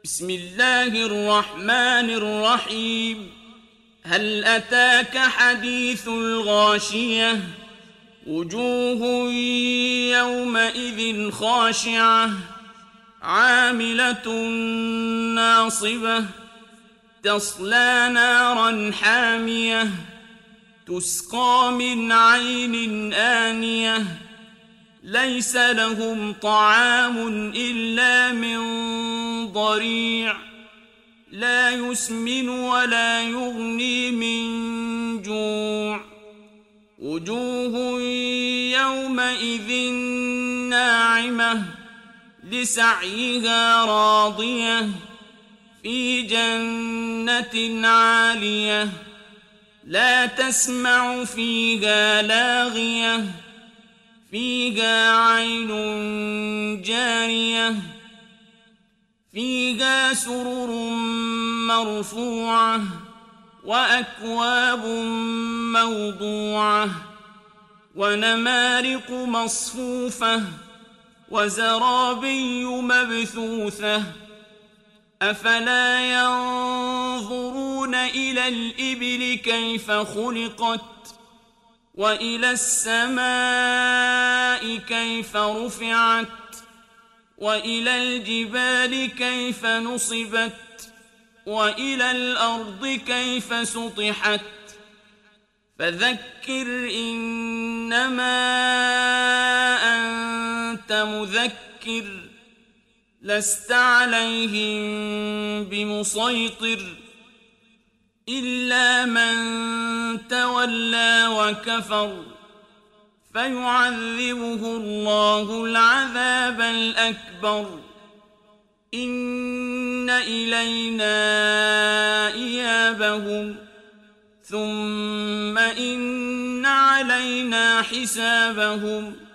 بسم الله الرحمن الرحيم هل أتاك حديث الغاشية وجوه يومئذ خاشعة عاملة ناصبة تصلى نارا حامية تسقى من عين آنية ليس لهم طعام إلا من ضريع لا يسمن ولا يغني من جوع وجوه يومئذ ناعمة لسعيها راضية في جنة عالية لا تسمع فيها لاغية فيها عين جارية فيها سرر مرفوعة وأكواب موضوعة ونمارق مصفوفة وزرابي مبثوثة أفلا ينظرون إلى الإبل كيف خلقت وإلى السماء كيف رفعت وإلى الجبال كيف نصبت وإلى الأرض كيف سطحت فذكر إنما أنت مذكر لست عليهم بمسيطر إلا من تولى وكفر فيعذبه الله العذاب الأكبر إن إلينا إيابهم ثم إن علينا حسابهم